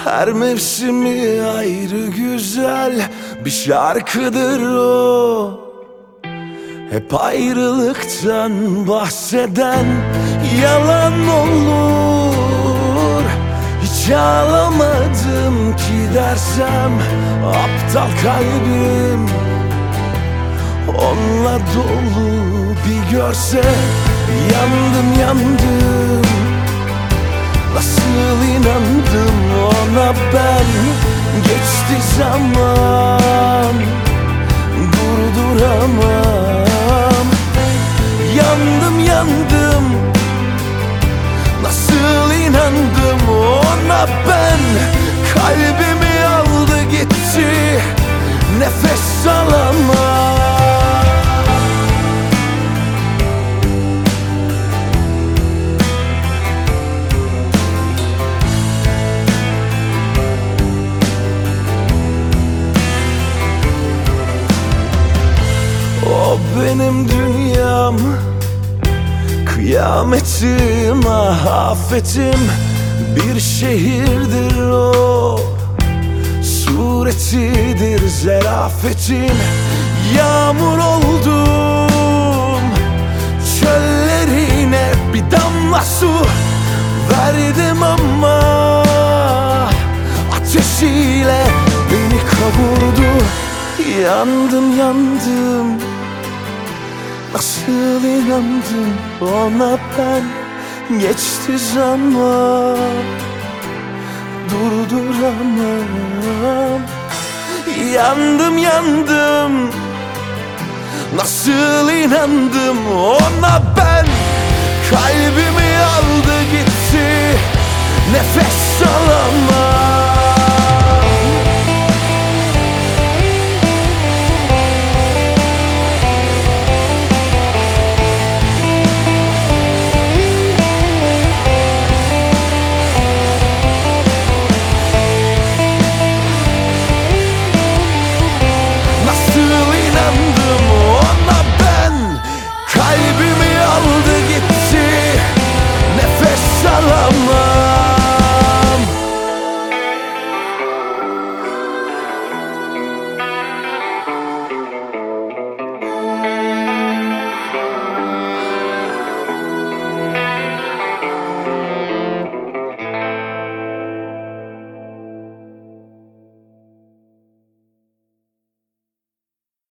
Her mevsimi ayrı güzel bir şarkıdır o. Hep ayrılıktan bahseden yalan olur. Hiç ağlamadım ki dersem aptal kalbim onunla dolu. Bir görse yandım yandım, nasıl inandım ona ben. Geçti zaman, durduramam. Yandım yandım, nasıl inandım ona ben. Kalbimi aldı gitti, nefes alamam. O benim dünyam, kıyametim, afetim. Bir şehirdir o, suretidir zerafetin. Yağmur oldum çöllerine, bir damla su verdim ama ateşiyle beni kavurdu. Yandım yandım, nasıl inandım ona ben. Geçti zaman, durduramam. Yandım yandım, nasıl inandım ona ben. Kalbimi aldı gitti,